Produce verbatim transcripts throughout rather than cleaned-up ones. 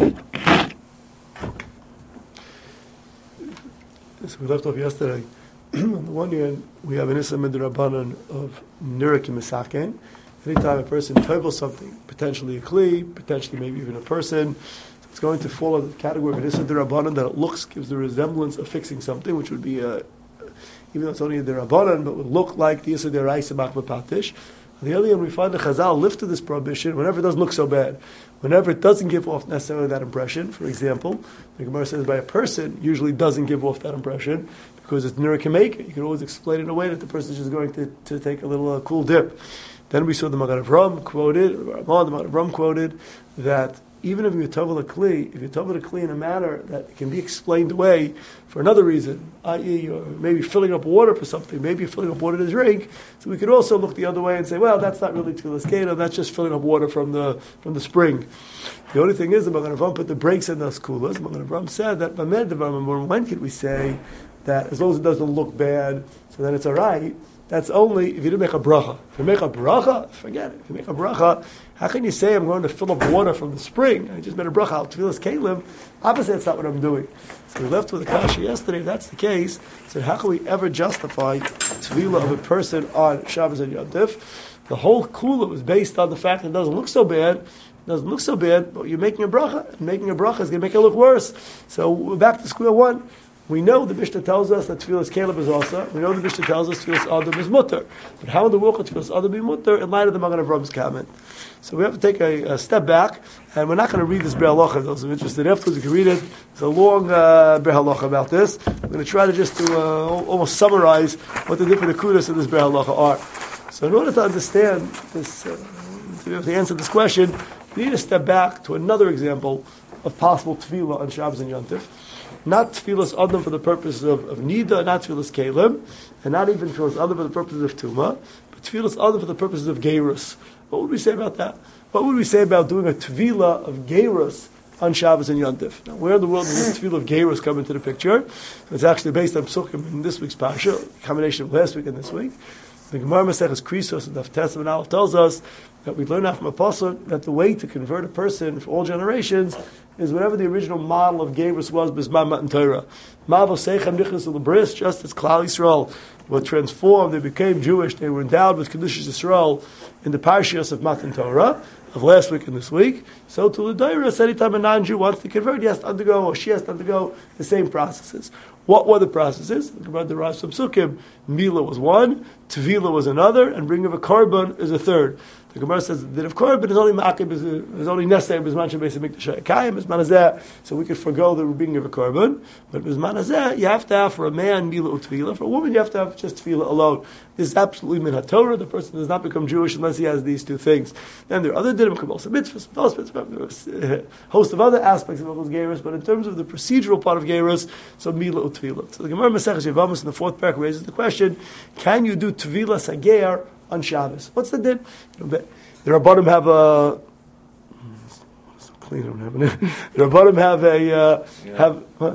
So we left off yesterday. On the one hand, we have an Issa Midrabanan of Nirakim Misaken. Anytime a person tevels something, potentially a kli, potentially maybe even a person, so it's going to fall under the category of an Issa Midrabanan that it looks, gives the resemblance of fixing something, which would be a, even though it's only a Dirabanan, but would look like the Issa Deraisa Machma Patish. On the other hand, we find the Chazal lifted this prohibition whenever it doesn't look so bad. Whenever it doesn't give off necessarily that impression. For example, the Gemara says by a person usually doesn't give off that impression because it's Nirakameka. You can always explain it in a way that the person is just going to, to take a little uh, cool dip. Then we saw the Magen Avram quoted, the Magen Avram quoted that even if you tovel a kli, if you tovel a kli in a manner that can be explained away for another reason, that is, you're maybe filling up water for something, maybe you're filling up water to drink, so we could also look the other way and say, well, that's not really tefillas kelim, that's just filling up water from the from the spring. The only thing is, the Magen Avram put the brakes in those kulas. Magen Avram said that when could we say that as long as it doesn't look bad, so then it's all right. That's only if you didn't make a bracha. If you make a bracha, forget it. If you make a bracha, how can you say I'm going to fill up water from the spring? I just made a bracha, I'll tefillas kelim. Obviously, that's not what I'm doing. So we left with a kasha yesterday. If that's the case, so how can we ever justify tefillah of a person on Shabbos and Yom Tov? The whole kula was based on the fact that it doesn't look so bad. It doesn't look so bad, but you're making a bracha. And making a bracha is going to make it look worse. So we're back to square one. We know the Mishnah tells us that tefillas kelim is also. We know the Mishnah tells us tefillas adam is mutter. But how in the world could tefillas adam be mutter in light of the Magen Avram's comment? So we have to take a, a step back, and we're not going to read this Ber Halacha. Those who are interested, afterwards you can read it. There's a long uh, Ber Halacha about this. We're going to try to just to uh, almost summarize what the different akudas in this Ber Halacha are. So in order to understand this, uh, to be able to answer this question, we need to step back to another example of possible tefillah on Shabbos and Yom Tov. Not tefillas adam for the purposes of, of nida, not tefillas kelim, and not even tefillas adam for the purposes of tuma, but tefillas adam for the purposes of gerus. What would we say about that? What would we say about doing a tefillah of gerus on Shabbos and Yom Tov? Now, where in the world does the tefillah of gerus come into the picture? It's actually based on psukim in this week's parsha, a combination of last week and this week. The Gemara Maseches Krisos and Daf Tes and Aleph tells us that we learn out from a pasuk that the way to convert a person for all generations is whatever the original model of gerus was, Bisman Matan Torah. Ma'avo Seichem Nichnas L'Bris, just as Klal Yisrael were transformed, they became Jewish, they were endowed with Kedushas Yisrael in the Parshias of Matan Torah, of last week and this week. So to L'Dairus, anytime a non-Jew wants to convert, he has to undergo, or she has to undergo, the same processes. What were the processes? The Gemara derives from Sukkim. Mila was one, Tevila was another, and bringing of a korban is a third. The Gemara says that of korban is only ma'akib, is only necessary b'zman shebeis hamikdash hayakayim, b'zman hazeh, so we could forego the bringing of a korban. But b'zman hazeh, you have to have for a man mila u'tefila. For a woman, you have to have just tefila alone. This is absolutely min haTorah. The person does not become Jewish unless he has these two things. Then there are other dinim, kabbalah mitzvahs, those mitzvahs, a host of other aspects of those gerus. But in terms of the procedural part of gerus, so mila u'tefila. So the Gemara Maseches Yevamos in the fourth parak raises the question: can you do tefila sager on Shabbos? What's the din? The Rabbanim have a clean. I don't have it. The Rabbanim have a uh, have. What?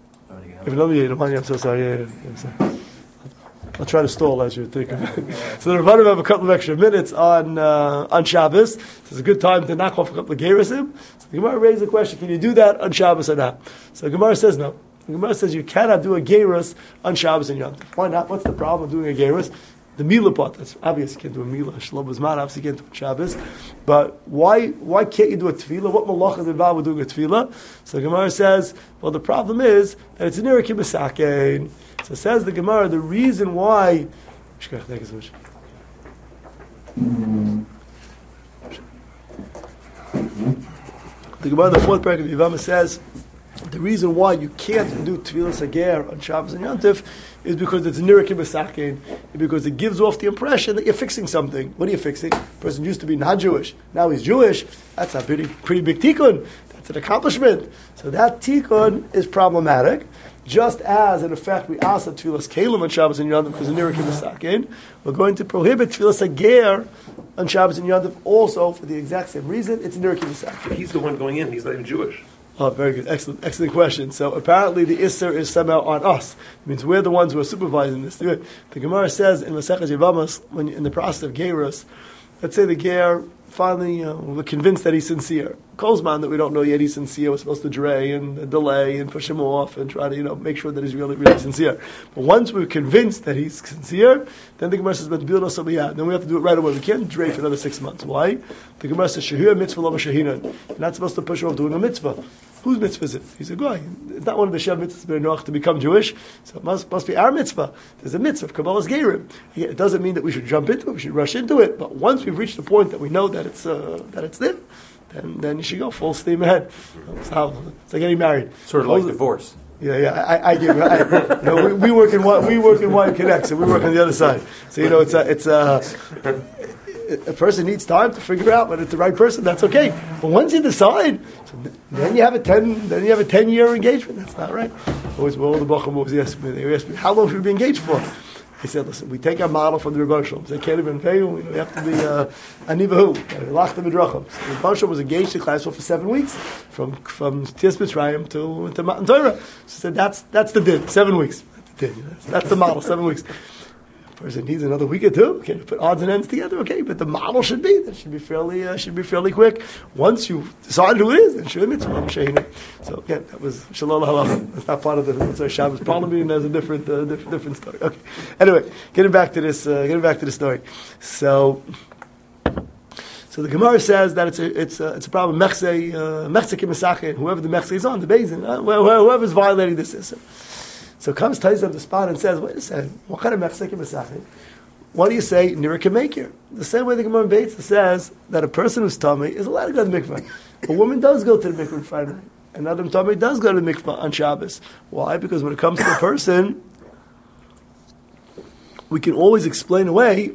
If another you don't mind, I'm so sorry. Yeah, yeah, yeah, I'm sorry. I'll try to stall as you're thinking. So the Rabbanim have a couple of extra minutes on uh, on Shabbos. So it's a good time to knock off a couple of gerusim. So the Gemara raises the question: can you do that on Shabbos or not? So the Gemara says no. The Gemara says you cannot do a gerus on Shabbos and Yom Tov. Why not? What's the problem of doing a gerus? The Mila part, that's obvious you can't do a Mila. Shalom Bazman, obviously you can't do a Shabbos. But why why can't you do a Tefillah? What malach is involved with doing a Tefillah? So the Gemara says, well, the problem is that it's an Irikim Misaken. So says the Gemara, the reason why. Thank you so much. The Gemara, the fourth paragraph of Yevama says, the reason why you can't do Tefillah Sager on Shabbos and Yom Tov is because it's Nirakim B'Sakin, because it gives off the impression that you're fixing something. What are you fixing? The person used to be not Jewish, now he's Jewish. That's a pretty, pretty big tikkun. That's an accomplishment. So that tikkun is problematic. Just as, in effect, we ask that Tefillah Kelim on Shabbos and Yom Tov because of Nirakim B'Sakin, we're going to prohibit Tefillah Sager on Shabbos and Yom Tov also for the exact same reason. It's Nirakim B'Sakin. He's the one going in. He's not even Jewish. Oh, very good. Excellent, excellent question. So apparently the Isser is somehow on us. It means we're the ones who are supervising this. The Gemara says in Maseches Yevamos, when in the process of Gerus, let's say the Ger finally uh, we're convinced that he's sincere. Kozman that we don't know yet he's sincere. We're supposed to dray and delay and push him off and try to, you know, make sure that he's really, really sincere. But once we're convinced that he's sincere, then the Gemara says, "But build us something out." Then we have to do it right away. We can't dray for another six months. Why? The Gemara says, "Shehir mitzvah lo shahinan." You're not supposed to push off doing a mitzvah. Whose mitzvah is it? He's a guy. It's not one of the Shem mitzvahs Noach to become Jewish, so it must, must be our mitzvah. There's a mitzvah of Kabbalah's Gerim. It doesn't mean that we should jump into it, we should rush into it, but once we've reached the point that we know that it's uh, that it's there, then, then you should go full steam ahead. It's, how, it's like getting married. Sort of like divorce. Yeah, yeah, I, I give. I, you know, we, we work in one, we work in one connect, so we work on the other side. So you know, it's a, it's a, a person needs time to figure out whether it's the right person. That's okay. But once you decide, so then you have a ten, then you have a ten year engagement. That's not right. Always, all the bacham always ask me. They ask me, how long should we be engaged for? I said, listen, we take our model from the Rebbe Shalom. They can't even pay you. We have to be uh, anivahu, lach the midrachim. So the Rebbe Shalom was engaged to class for seven weeks, from from Tias Mitzrayim to to Matan Torah. So said that's that's the din, seven weeks. That's the din. That's, that's the model, seven weeks. Person needs another week or two. Can you put odds and ends together? Okay, but the model should be that should be fairly uh, should be fairly quick. Once you decide who it is, then should mitzvah shehina. So again, that was shalom halacha. That's not part of the Mitzvah Shabbos Parliament. There's a different uh, different, different story. Okay. Anyway, getting back to this, uh, getting back to the story. So. So the Gemara says that it's a it's a, it's a problem. Mechse uh, mechse kimisachin. Whoever the mechse is on the basin, uh, whoever's violating the system. So comes Tais on the spot and says, wait a second, what kind of mechsek mesachin? What do you say, nira k'meikir? The same way the Gemara Beitza says that a person who's tummy is allowed to go to the mikvah. A woman does go to the mikvah on Friday night. And Adam tummy does go to the mikvah on Shabbos. Why? Because when it comes to a person, we can always explain away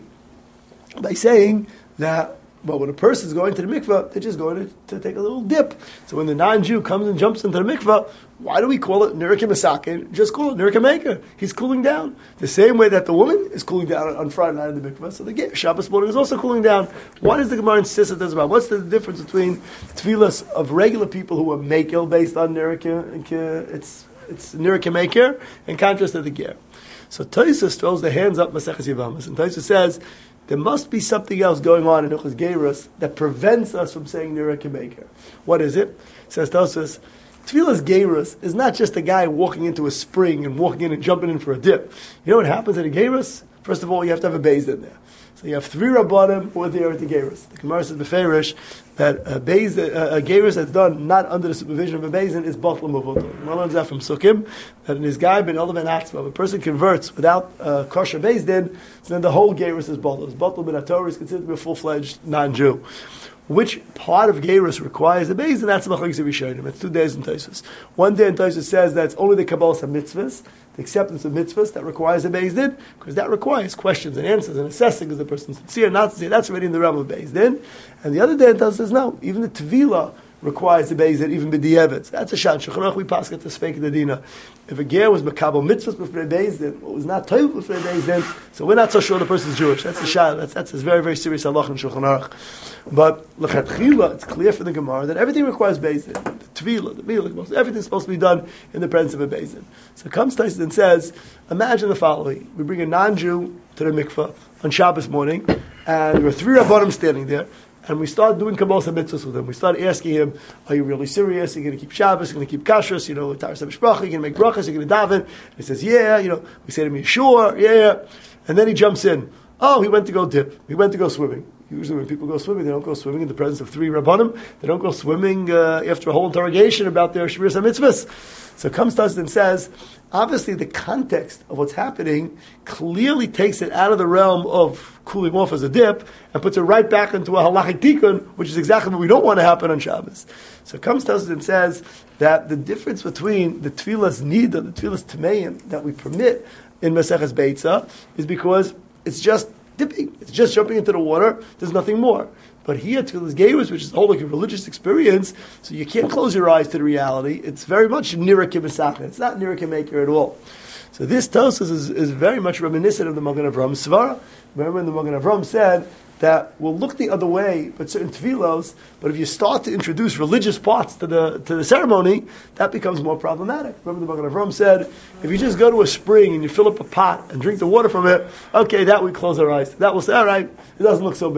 by saying that, well, when a person is going to the mikvah, they're just going to, to take a little dip. So when the non-Jew comes and jumps into the mikvah, why do we call it Nira K'Mesakin? Just call it Nira K'Meikar. He's cooling down. The same way that the woman is cooling down on Friday night in the mikvah, so the Shabbos morning is also cooling down. Why does the Gemara insist that this about? What's the difference between tefillas of regular people who are Mekel based on Nira K'Meikar, it's, it's Nira K'Meikar, in contrast to the Ger? So Tosfos throws the hands up Maseches Yevamos, and Tosfos says, there must be something else going on in Hilchos Geirus that prevents us from saying Nira K'Meikar. What is it? Says Tosfos, Tefillas Geirus is not just a guy walking into a spring and walking in and jumping in for a dip. You know what happens at a Geirus? First of all, you have to have a beis in there. So you have three Rabbanim who are there at the Geirus. The Gemara says beferish that a beis, a, a Geirus that's done not under the supervision of a beis is Batla Mavutah. One learns that from Sukkim, that in his guy ben Olav and Atzma, if a person converts without uh, kosher beis din, so then the whole Geirus is Batla. Batla ben HaTorah is considered to be a full-fledged non-Jew. Which part of Geirus requires the beis, and that's the Machlokes Rishonim. It's two days in Tosfos. One day in Tosfos says that it's only the Kabbalah of mitzvahs, the acceptance of mitzvahs, that requires a beis din, because that requires questions and answers and assessing is the person sincere or not sincere. That's already in the realm of beis din. And the other day in Tosfos says no, even the Tevilah requires the beis din, even b'di'evet. That's a shan. Shulchan Aruch we pass it to Sfeik Dadina. If a ger was makabel mitzvahs b'fnei beis din, or was not toiv b'fnei beis din, so we're not so sure the person's Jewish. That's a shan. That's that's a very very serious halach in Shulchan Aruch. But l'chatchila, it's clear from the Gemara that everything requires beis din. The tevilah, the milah, everything's supposed to be done in the presence of a beis din. So comes Tosfos and says, imagine the following: we bring a non-Jew to the mikvah on Shabbos morning, and there are three rabbanim standing there. And we start doing Kabbalah mitzvahs with him. We start asking him, are you really serious? Are you going to keep Shabbos? Are you going to keep kashrus? You know, Taras HaMishpacha? Are you going to make brachas? Are you going to daven? And he says, yeah. You know, we say to him, you sure? Yeah. And then he jumps in. Oh, he went to go dip. He went to go swimming. Usually when people go swimming, they don't go swimming in the presence of three rabbanim. They don't go swimming uh, after a whole interrogation about their shmiras mitzvahs. So comes Tosfos and says, obviously the context of what's happening clearly takes it out of the realm of cooling off as a dip and puts it right back into a halachic tikkun, which is exactly what we don't want to happen on Shabbos. So comes Tosfos and says that the difference between the tefillas nida, the tefillas tameim that we permit in Maseches Beitza is because it's just dipping. It's just jumping into the water. There's nothing more. But here, Tefillas Geirus, which is a whole like a religious experience, so you can't close your eyes to the reality. It's very much Nira K'Mesachin. It's not Nira K'Meikar at all. So this Tosfos is, is very much reminiscent of the Magen Avraham Svara. Remember when the Magen Avraham said that we'll look the other way, but certain tevilos, but if you start to introduce religious parts to the to the ceremony, that becomes more problematic. Remember the Magen Avraham said, if you just go to a spring and you fill up a pot and drink the water from it, okay, that we close our eyes. That will say, all right, it doesn't look so bad.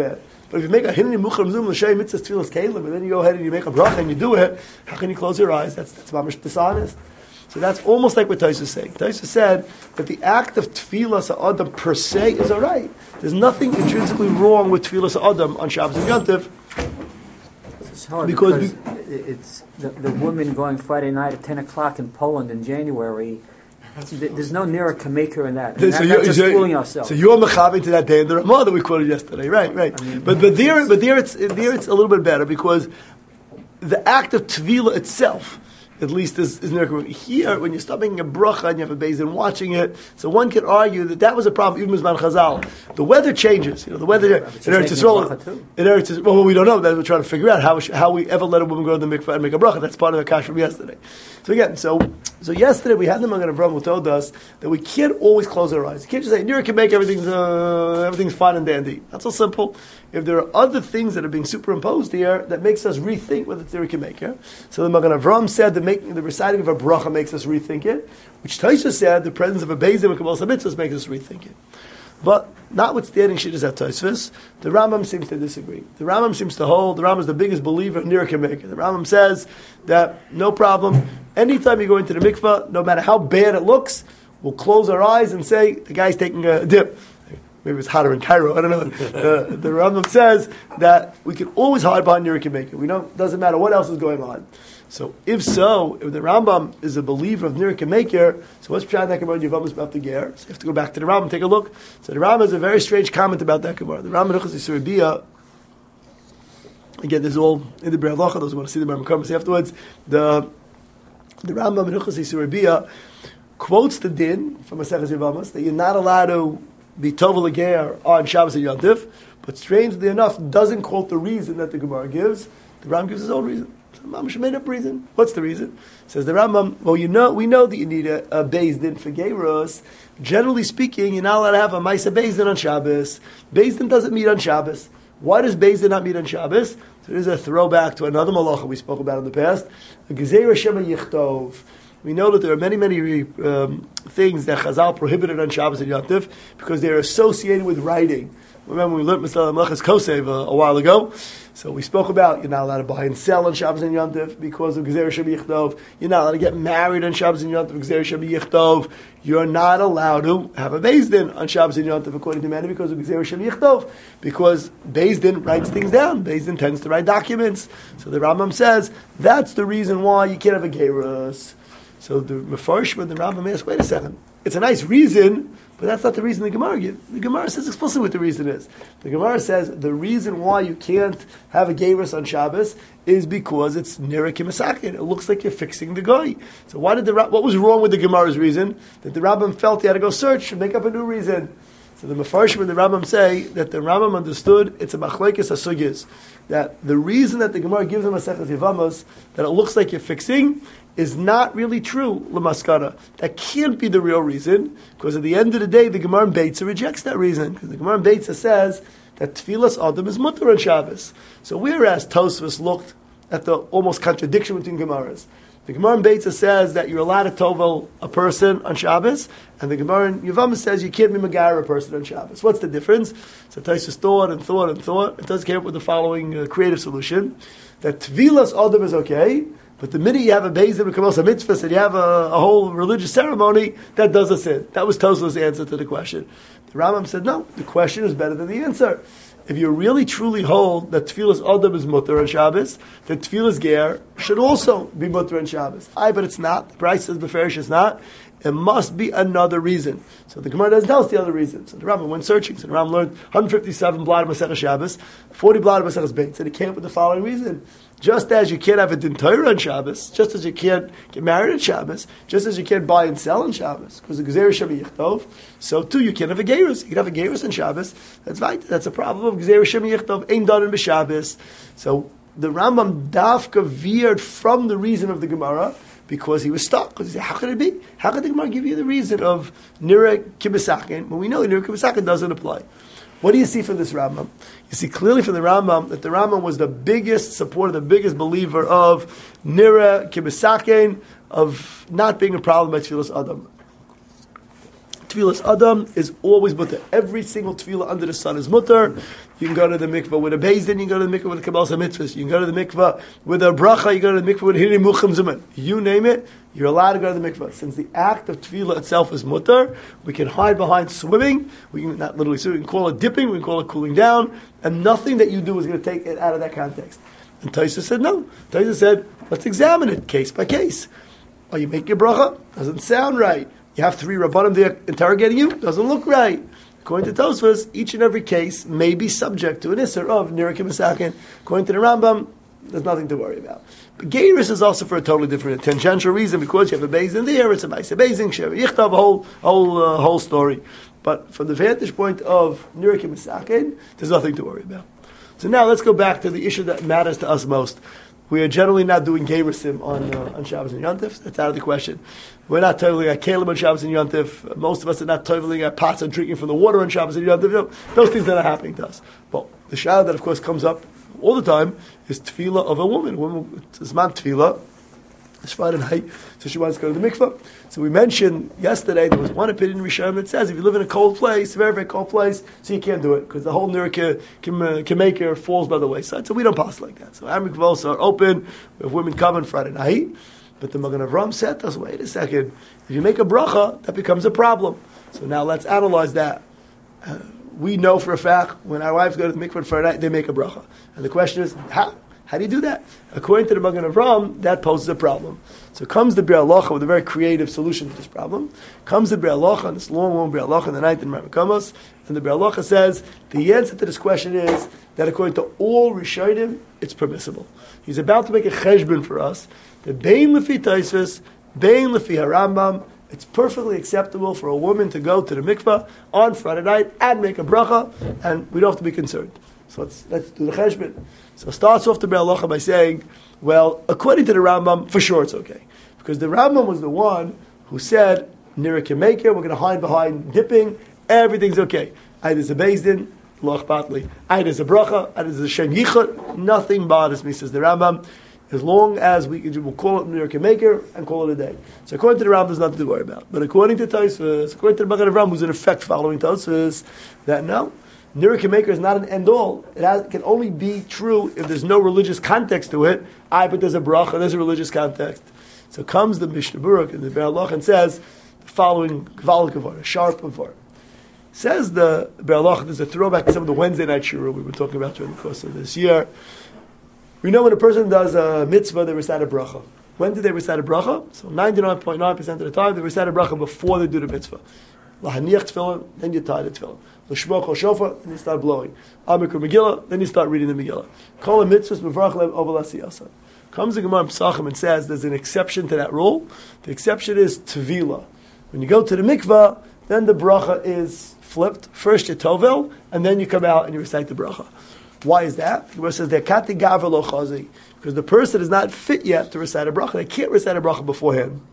But if you make a hinni muchar mzum l'shem mitzvah tefillas kelim, and then you go ahead and you make a bracha and you do it, how can you close your eyes? That's that's mamish dishonest. So that's almost like what Taisa is saying. Taisa said that the act of tefillas ha'adam per se is all right. There's nothing intrinsically wrong with tefillas ha'adam on Shabbos and Yom Tov. It's hard because, because we, it's the, the woman going Friday night at ten o'clock in Poland in January. There's no Nira Kameka in that. And so that you're, that's just you're, fooling ourselves. So you're mechavi to that day in the Ramah that we quoted yesterday, right? Right. I mean, but but there, but there it's there it's a little bit better because the act of tefillah itself, at least, is, is Nira. Here, when you start making a bracha and you have a beis and watching it, so one can argue that that was a problem even with Zman Chazal. The weather changes. You know, the weather yeah, in Eretz Yisrael. In Eretz well, we don't know. That we're trying to figure out how how we ever let a woman go to the mikveh and make a bracha. That's part of the kash from yesterday. So again, so so yesterday we had the Magen Avraham who told us that we can't always close our eyes. You can't just say Nira can make everything's uh, everything's fine and dandy. That's so simple. If there are other things that are being superimposed here that makes us rethink whether Nira can make it. So the Magen Avraham said that making the reciting of a bracha makes us rethink it, which Taisha said the presence of a beis din and kabbalas mitzvahs makes us rethink it. But notwithstanding Shittas at Tosfos, the Rambam seems to disagree. The Rambam seems to hold, the Rambam is the biggest believer in Nira can make it. The Rambam says that no problem, anytime you go into the mikvah, no matter how bad it looks, we'll close our eyes and say, the guy's taking a dip. Maybe it's hotter in Cairo, I don't know. Uh, the Rambam says that we can always hide behind Nira can make it. We don't, it doesn't matter what else is going on. So if so, if the Rambam is a believer of Nira Kameker, so what's Pshat that Gemara Yevamos about the Ger? So you have to go back to the Rambam, take a look. So the Rambam has a very strange comment about that Gemara. The Rambam Nuchas Yisrael, again, this is all in the Brei Halacha, those who want to see the Rambam comments afterwards. The the Rambam Nuchas Yisrael quotes the din from Maseches Yevamos that you're not allowed to be Tovel Ger on Shabbos and Yom Tov, but strangely enough, doesn't quote the reason that the Gemara gives. The Rambam gives his own reason. Mamish made up reason. What's the reason? Says the Rambam. Well, you know, we know that you need a, a beis din for Geiros. Generally speaking, you're not allowed to have a Maisa beis din on Shabbos. Beis din doesn't meet on Shabbos. Why does beis din not meet on Shabbos? So there's a throwback to another malacha we spoke about in the past. A Gezeira Shema Yichtov. We know that there are many, many um, things that Chazal prohibited on Shabbos and Yom Tov because they're associated with writing. Remember we learned Masala Melechas Kosev a, a while ago. So we spoke about you're not allowed to buy and sell on Shabbos and Yom Tov because of Gezeira Shema Yichtov. You're not allowed to get married on Shabbos and Yom Tov because of Gezeira Shema Yichtov. You're not allowed to have a beis din on Shabbos and Yom Tov according to many because of Gezeira Shema Yichtov. Because beis din writes things down. Beis din tends to write documents. So the Rambam says that's the reason why you can't have a gerus. So the Mefarshim and the Rambam ask, wait a second, it's a nice reason, but that's not the reason the Gemara gives. The Gemara says explicitly what the reason is. The Gemara says the reason why you can't have a gerus on Shabbos is because it's Nira Kimasakin. It looks like you're fixing the guy. So why did the what was wrong with the Gemara's reason? That the Rambam felt he had to go search and make up a new reason. So the Mefarshim and the Rambam say that the Rambam understood it's a machlekes hasugis, that the reason that the Gemara gives him a Maseches Yevamos that it looks like you're fixing is not really true, l'maskana. That can't be the real reason, because at the end of the day, the Gemara in Beitza rejects that reason, because the Gemara in Beitza says that Tfilas Adam is mutter on Shabbos. So whereas Tosfos looked at the almost contradiction between Gemaras, the Gemara in Beitza says that you're allowed to tovel a person on Shabbos, and the Gemara in Yevamos says you can't be Megar a person on Shabbos. What's the difference? So Tosfos thought and thought and thought. It does came up with the following uh, creative solution, that Tfilas Adam is okay, but the minute you have a beis din with kabbalas mitzvahs and you have a, a whole religious ceremony, that does a sin. That was Tosfos' answer to the question. The Rambam said, no, the question is better than the answer. If you really truly hold that Tfilas Adam is mutter on Shabbos, that Tfilas Ger should also be mutter on Shabbos. Aye, but it's not. The Bryce says Beferish is not. It must be another reason. So the Gemara doesn't tell us the other reason. So the Rambam went searching. So the Rambam learned one hundred fifty-seven blad of Maseches Shabbos, forty blad of Maseches Beitz, and he came up with the following reason. Just as you can't have a din Torah on Shabbos, just as you can't get married on Shabbos, just as you can't buy and sell on Shabbos, because the Gezeira Shema Yichtov, so too you can't have a gerus. You can have a gerus on Shabbos. That's right. That's a problem of Gezeira Shema Yichtov, ain't done in b'Shabbos. So the Rambam dafka veered from the reason of the Gemara, because he was stuck. Because he said, how could it be? How could the Gemara give you the reason of Nira Kibisakin when we know Nira Kibisakin doesn't apply? What do you see from this Rambam? You see clearly from the Rambam that the Rambam was the biggest supporter, the biggest believer of Nira Kibisakin, of not being a problem by Tfilas Adam. Tefillas Adam is always mutter. Every single tefillah under the sun is mutter. You can go to the mikvah with a beis din, you can go to the mikvah with a kabbalah mitzvahs, you can go to the mikvah with a bracha, you go to the mikvah with hiri mucham zuman. You name it, you're allowed to go to the mikvah. Since the act of tefillah itself is mutter, we can hide behind swimming, we can not literally swim, we can call it dipping, we can call it cooling down, and nothing that you do is going to take it out of that context. And Taisa said no. Taisa said, let's examine it case by case. Oh, you make your bracha? Doesn't sound right. You have three rabbanim there interrogating you? Doesn't look right. According to Tosfos, each and every case may be subject to an isser of nirakim misakin. According to the Rambam, there's nothing to worry about. But Geiris is also for a totally different, tangential reason, because you have a beis in there, it's a ma'aseh beizing, shev yichtav, a whole, whole, uh, whole story. But from the vantage point of nirakim misakin, there's nothing to worry about. So now let's go back to the issue that matters to us most. We are generally not doing Geirusim on uh, on Shabbos and Yontif. That's out of the question. We're not toveling our kelim on Shabbos and Yontif. Most of us are not toveling our pots and drinking from the water on Shabbos and Yontif. No, those things are not happening to us. But the shayla that, of course, comes up all the time is tefillah of a woman. woman it's man tefillah. It's Friday night, so she wants to go to the mikvah. So we mentioned yesterday there was one opinion in Rishon that says if you live in a cold place, a very, very cold place, so you can't do it because the whole nirka kemaker falls by the wayside. So we don't pass like that. So our mikvahs are open. We have women coming Friday night. But the Magen Avraham said to us, wait a second, if you make a bracha, that becomes a problem. So now let's analyze that. Uh, we know for a fact when our wives go to the mikvah Friday night, they make a bracha. And the question is, how? How do you do that? According to the Magen Avraham, that poses a problem. So comes the Biur Halacha with a very creative solution to this problem. Comes the Biur Halacha, and this long, long Biur Halacha in the ninth in Ramakamas, and the Biur Halacha says the answer to this question is that according to all Rishonim, it's permissible. He's about to make a cheshbon for us. The Bein Lefi Tosfos, Bein Lefi Harambam, it's perfectly acceptable for a woman to go to the mikvah on Friday night and make a bracha, and we don't have to be concerned. So let's let's do the cheshbon. So it starts off the Biur Halacha by saying, well, according to the Rambam, for sure it's okay. Because the Rambam was the one who said, Nira Kemaker, we're going to hide behind dipping, everything's okay. Either it's a beis din, loch batli. Either it's a bracha, either it's a shem yichud, nothing bothers me, says the Rambam, as long as we can, we'll call it Nira Kemaker and call it a day. So according to the Rambam, there's nothing to worry about. But according to Tosfos, according to the Magen Avraham, who's in effect following Tosfos, that no, Nira Maker is not an end-all. It, has, it can only be true if there's no religious context to it. I, but there's a bracha, there's a religious context. So comes the Mishnah Berurah in the Biur Halacha and says the following Gvaldik Gevara, a sharp Gevara. Says the Biur Halacha, there's a throwback to some of the Wednesday night shiur we were talking about during the course of this year. We know when a person does a mitzvah, they recite a bracha. When did they recite a bracha? So ninety-nine point nine percent of the time, they recite a bracha before they do the mitzvah. Lahaniach tefillin, then you tie the tefillin. L'shmo kol shofar, then you start blowing. Amikra Megillah, then you start reading the Megillah. Kol mitzvahs mevarach lev oval asiyasa. Comes the Gemara in Pesachim and says there's an exception to that rule. The exception is tevila. When you go to the mikvah, then the bracha is flipped. First you tovel, and then you come out and you recite the bracha. Why is that? The Gemara says they're kati gaver lo chazi, because the person is not fit yet to recite a bracha. They can't recite a bracha beforehand.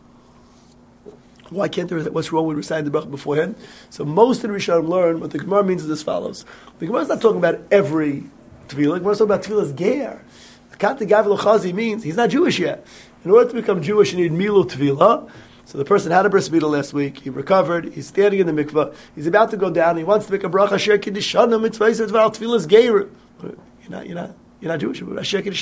Why can't there? What's wrong with reciting the bracha beforehand? So most of the Rishonim learn what the Gemara means is as follows. The Gemara is not talking about every tefillah. The Gemara is talking about tefillah's ger. Kati gaver lo chazi means he's not Jewish yet. In order to become Jewish, you need milu tefillah. So the person had a bris milah last week. He recovered. He's standing in the mikvah. He's about to go down. He wants to make a bracha. Shir kiddushanim mitzvah tzval tefillah's ger. You're not. You're not. You're not Jewish.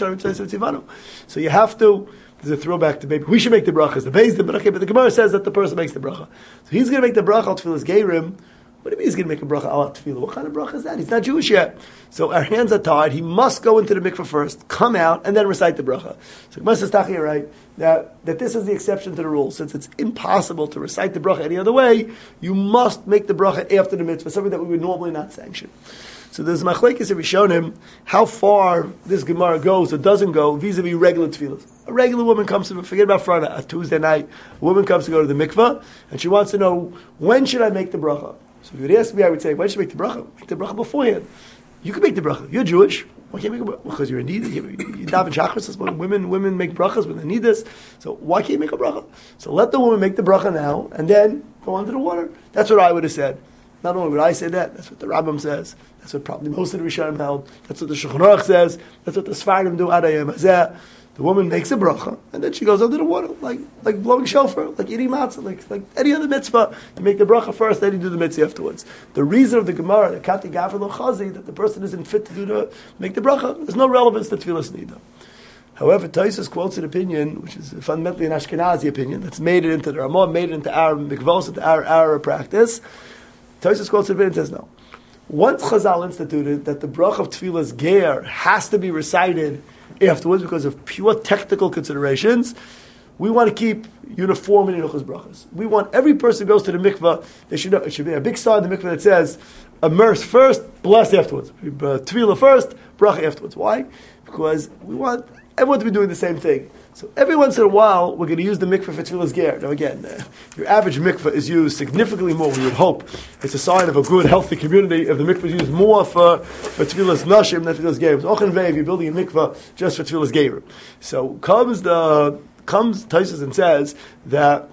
So you have to. There's a throwback to maybe we should make the brachas. The beis din, but okay, but the Gemara says that the person makes the bracha. So he's going to make the bracha al tefillas geirim. What do you mean he's going to make a bracha al tefillah? What kind of bracha is that? He's not Jewish yet. So our hands are tied. He must go into the mikveh first, come out, and then recite the bracha. So Gemara says Tachia, right, that, that this is the exception to the rule. Since it's impossible to recite the bracha any other way, you must make the bracha after the mitzvah, something that we would normally not sanction. So there's machlekes if we shown him how far this Gemara goes or doesn't go vis-a-vis regular tefillas. A regular woman comes to, forget about Friday, a Tuesday night, a woman comes to go to the mikveh, and she wants to know, when should I make the bracha? So if you would ask me, I would say, when should I make the bracha? Make the bracha beforehand. You can make the bracha. You're Jewish. Why can't you make a bracha? Because you're in need. You daven shachris. Women, women make brachas when they need this. So why can't you make a bracha? So let the woman make the bracha now, and then go under the water. That's what I would have said. Not only would I say that, that's what the Rambam says. That's what probably most of the Rishonim held. That's what the Shulchan Aruch says. That's what the Sfardim do. Adayim Hazeh. The woman makes a bracha, and then she goes under the water, like like blowing shofar, like eating matzah, like like any other mitzvah. You make the bracha first, then you do the mitzvah afterwards. The reason of the Gemara, the Kati Gafar Lo Chazi, that the person isn't fit to do the make the bracha, there's no relevance to Tfilas Nida. However, Tosfos quotes an opinion, which is fundamentally an Ashkenazi opinion, that's made it into the Ramah, made it into our mikvos, into our our practice. Tosfos quotes an opinion and says no. Once Chazal instituted that the bracha of Tfilas Ger has to be recited afterwards because of pure technical considerations, we want to keep uniformity in Hilchos Brachos. We want every person who goes to the mikvah, they should know, it should be a big sign in the mikvah that says, immerse first, bless afterwards. Tefillah first, bracha afterwards. Why? Because we want everyone to be doing the same thing. So every once in a while, we're going to use the mikveh for Tefillas Ger. Now again, uh, your average mikveh is used significantly more, we would hope. It's a sign of a good, healthy community if the mikveh is used more for, for Tefillas Nashim than Tefillas Ger. It's Ochen Vei if you're building a mikveh just for Tefillas Ger. So comes the, comes Tosfos and says that,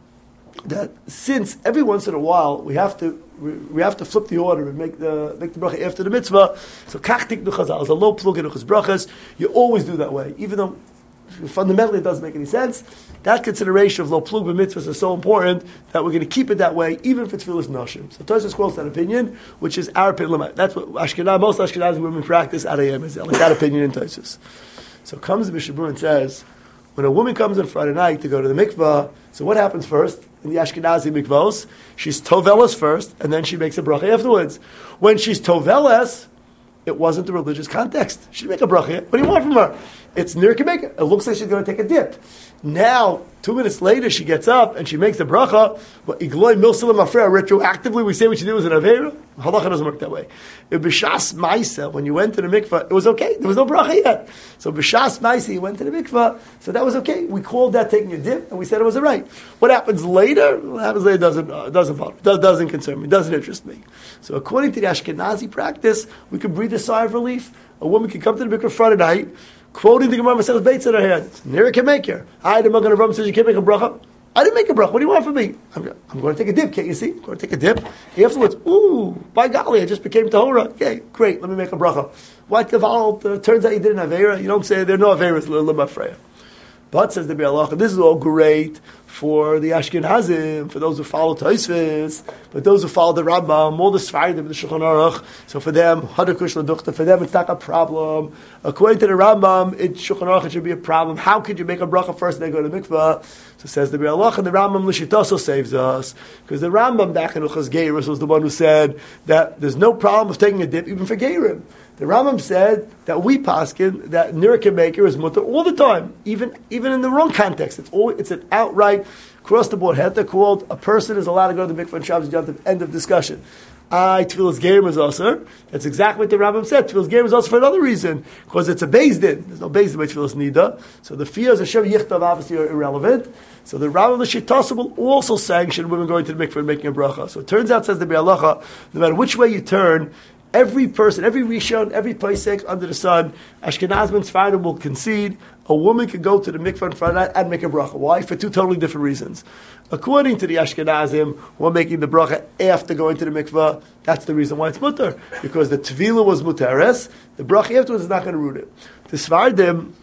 that since every once in a while, we have to we, we have to flip the order and make the make the bracha after the mitzvah. So kachtik duchazal is a low plug in duchas brachas. You always do that way, even though fundamentally it doesn't make any sense. That consideration of lo plug b'mitzvahs is so important that we're going to keep it that way, even for tefillas nashim. So Tosfos quotes that opinion, which is our opinion. That's what Ashkenaz, most Ashkenazi women practice at A M is like that opinion in Tosfos. So comes the Mishnah Berurah and says, when a woman comes on Friday night to go to the mikvah, so what happens first in the Ashkenazi mikvahs? She's tovelas first, and then she makes a bracha afterwards. When she's tovelas, it wasn't the religious context. She'd make a bracha. What do you want from her? It's nir kemeka. It looks like she's going to take a dip. Now, two minutes later, she gets up and she makes the bracha. But igloi milsilim afreya, retroactively, we say what she did was an avera. Halacha doesn't work that way. If b'shas ma'isa, when you went to the mikvah, it was okay. There was no bracha yet. So b'shas ma'isa, you went to the mikvah, so that was okay. We called that taking a dip, and we said it was all right. What happens later? What happens later doesn't uh, doesn't bother, does, doesn't concern me, doesn't interest me. So according to the Ashkenazi practice, we could breathe a sigh of relief. A woman could come to the mikvah Friday night, quoting the Gemara Maseches Beitz in her hand. Nira can make her. I, the Magen Avraham, says you can't make a bracha. I didn't make a bracha. What do you want from me? I'm, I'm going to take a dip. Can't you see? I'm going to take a dip. Afterwards, ooh, by golly, I just became tahora. Okay, great. Let me make a bracha. What gavalt? Uh, turns out you didn't have avera. You don't say there are no averas. L'mafreya. But says the Bialacha, this is all great for the Ashkenazim, for those who follow Tosfos, but those who follow the Rambam, all the Sfardim, the Shulchan Aruch. So for them, Hadakush Laduchta, for them it's not a problem. According to the Rambam, it Shulchan Aruch it should be a problem. How could you make a bracha first and then go to the mikvah? So says the Bialacha, and the Rambam Lishitaso saves us, because the Rambam back in Uchas Geiros was the one who said that there's no problem of taking a dip even for Geirim. The Rambam said that we paskin that nira maker is mutter all the time, even even in the wrong context. It's all, it's an outright across the board heta called a person is allowed to go to the mikvah and Shabbos Yom Tov. End of discussion. I tefillas gerim is also. That's exactly what the Rambam said. Tefillas gerim is also for another reason because it's a beis din. There's no beis din by tefillas nida. So the fears of Shem Yichtav obviously are irrelevant. So the Rambam the Shitasa will also sanction women going to the mikvah and making a bracha. So it turns out, says the Bialacha, no matter which way you turn, every person, every Rishon, every Pesach under the sun, Ashkenaz and Sfardim will concede a woman can go to the mikvah on Friday night and make a bracha. Why? For two totally different reasons. According to the Ashkenazim, who are making the bracha after going to the mikvah, that's the reason why it's mutter. Because the Tvila was muteres, the bracha afterwards is not going to root it. The Sfardim,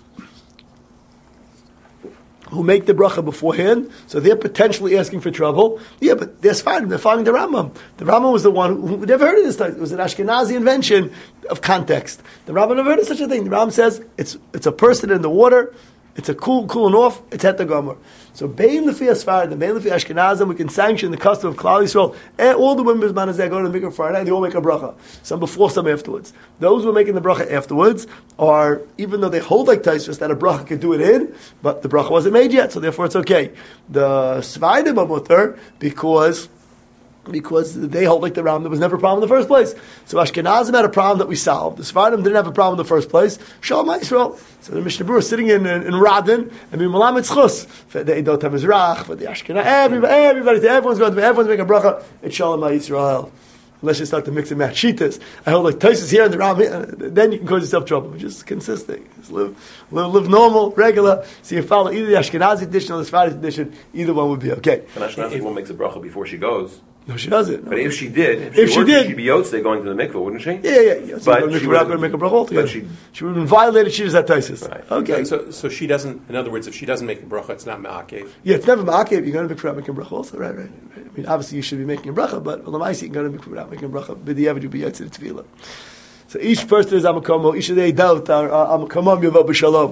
who make the bracha beforehand, so they're potentially asking for trouble. Yeah, but they're fine. They're following the Rambam. The Rambam was the one who, who never heard of this time. It was an Ashkenazi invention of context. The Rambam never heard of such a thing. The Rambam says it's it's a person in the water. It's a cool, cooling off. It's het gomer. So bein lefi asfar, the bein lefi Ashkenazim, we can sanction the custom of Klal Yisrael. And all the women man go to the mikvah Friday night. They all make a bracha. Some before, some afterwards. Those who are making the bracha afterwards are, even though they hold like Tosfos that a bracha could do it in, but the bracha wasn't made yet, so therefore it's okay. The Sfardim are mutter because. Because they hold like the Rambam, there was never a problem in the first place. So Ashkenazim had a problem that we solved. The Sfardim didn't have a problem in the first place. Shalom Yisrael. So the Mishnah Berurah is sitting in, in, in Radin, and being Malam Tzchus for the Edot HaMizrach, for the Ashkenaz, everybody, everybody, everyone's going to everyone's making a bracha. It's Shalom Yisrael. Unless you start to mix and match shitas. I hold like Tosfos here and the Rambam, then you can cause yourself trouble. Just consistent. Just live, live, live normal, regular. So you follow either the Ashkenazi edition or the Sephardic edition. Either one would be okay. An Ashkenazi woman makes a bracha before she goes. No, she doesn't. No. But if she did, if, If she, she were, did- she'd be Yotzei going to the mikveh, wouldn't she? Yeah, yeah, yeah. So But we're she not going would've- to make a bracha altogether. but she- She would have been violated. She was at Taisis. Right. Okay. So, so she doesn't. In other words, if she doesn't make a bracha, it's not ma'akev. Yeah, it's never ma'akev. You're going to mikvah without making a bracha also, right, right, right. I mean, obviously you should be making a bracha, but on the ma'aseh you're going to mikvah without making a bracha. B'diavad you be yotzei to tefillah. So each person is amakomo. Each of they dealt are amakomom yavah b'shalom.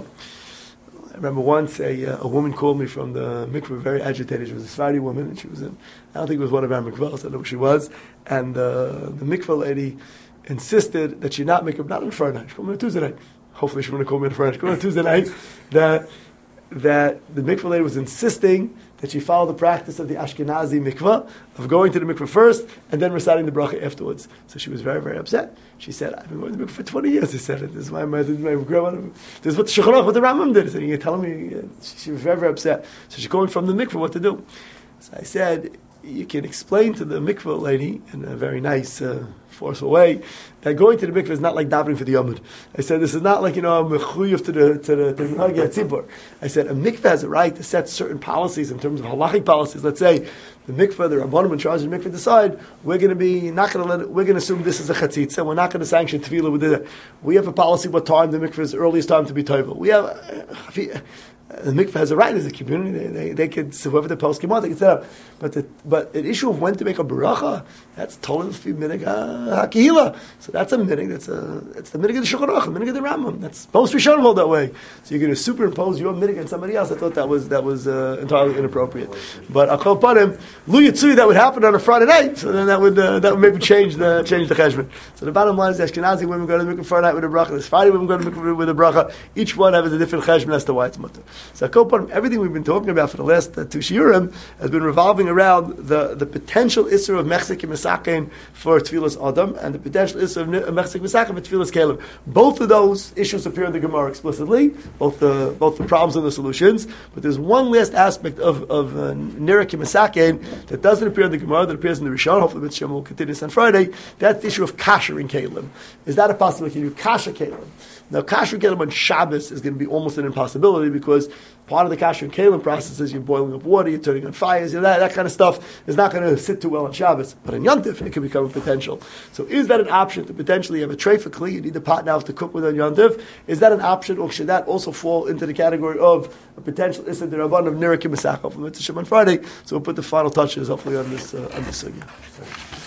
I remember once a, uh, a woman called me from the mikveh, very agitated. She was a Sephardi woman, and she was in, I don't think it was one of our mikvahs, I don't know who she was, and uh, the mikveh lady insisted that she not make a, not on Friday night, she called me on Tuesday night. Hopefully she wouldn't call me on Friday night. She called me on Tuesday night, that, that the mikveh lady was insisting that she follow the practice of the Ashkenazi mikveh, of going to the mikveh first, and then reciting the bracha afterwards. So she was very, very upset. She said, I've been going to the mikveh for twenty years. He said, this is my, my, this is my grandmother. This is what the Shulchan Aruch, what the Rambam did. He said, you're telling me, uh, she, she was very, very upset. So she's going from the mikveh what to do. So I said, you can explain to the mikveh lady in a very nice, uh, forceful way that going to the mikveh is not like davening for the Yomud. I said, this is not like, you know, I'm mechuyev to the to the to the Minhag HaTzibur. I said, a mikveh has a right to set certain policies in terms of halachic policies. Let's say the mikveh, the Rabbanim in charge of the mikveh decide we're going to be not going to let it, we're going to assume this is a chatzitza. We're not going to sanction tefillah with it. We have a policy what time the mikveh is the earliest time to be tovel. We have. Uh, The mikveh has a right as a community. They, they, they could, whoever the post came out, they could set up. But the, but an issue of when to make a baracha, that's totally the minig hakihila. So that's a minig. That's a that's the minig of the Shulchan Aruch, the minig of the Rambam. That's most Rishonim hold that way. So you're going to superimpose your minig on somebody else. I thought that was that was uh, entirely inappropriate. But I'll call upon him. Lu Yitzui, that would happen on a Friday night. So then that would uh, that would maybe change the change the cheshbon. So the bottom line is the Ashkenazi women go to the mikveh Friday night with a bracha. The Sephardi women go to the mikveh with a bracha. Each one has a different cheshbon as to why it's mutter. So everything we've been talking about for the last uh, two shiurim has been revolving around the, the potential issur of mechzik and misakein for tefillas adam and the potential issur of mechzik misakein for tefillas kelim. Both of those issues appear in the Gemara explicitly, both the both the problems and the solutions. But there's one last aspect of of nirek and misakein that doesn't appear in the Gemara that appears in the Rishon. Hopefully, Mitzvah will continue this on Friday. That's the issue of kasher in kelim. Is that a possibility? Can you kasher kelim? Now, kasher kelim on Shabbos is going to be almost an impossibility because part of the kasher and kelim process is you're boiling up water, you're turning on fires, you know, that, that kind of stuff is not going to sit too well on Shabbos. But in Yom Tov, it can become a potential. So is that an option to potentially have a tray for kli? You need a pot now to cook with on Yom Tov. Is that an option, or should that also fall into the category of a potential Issa D'Rabban of Nirek and Mesachah from Mitzvah on Friday? So we'll put the final touches, hopefully, on this, uh, on this sugya.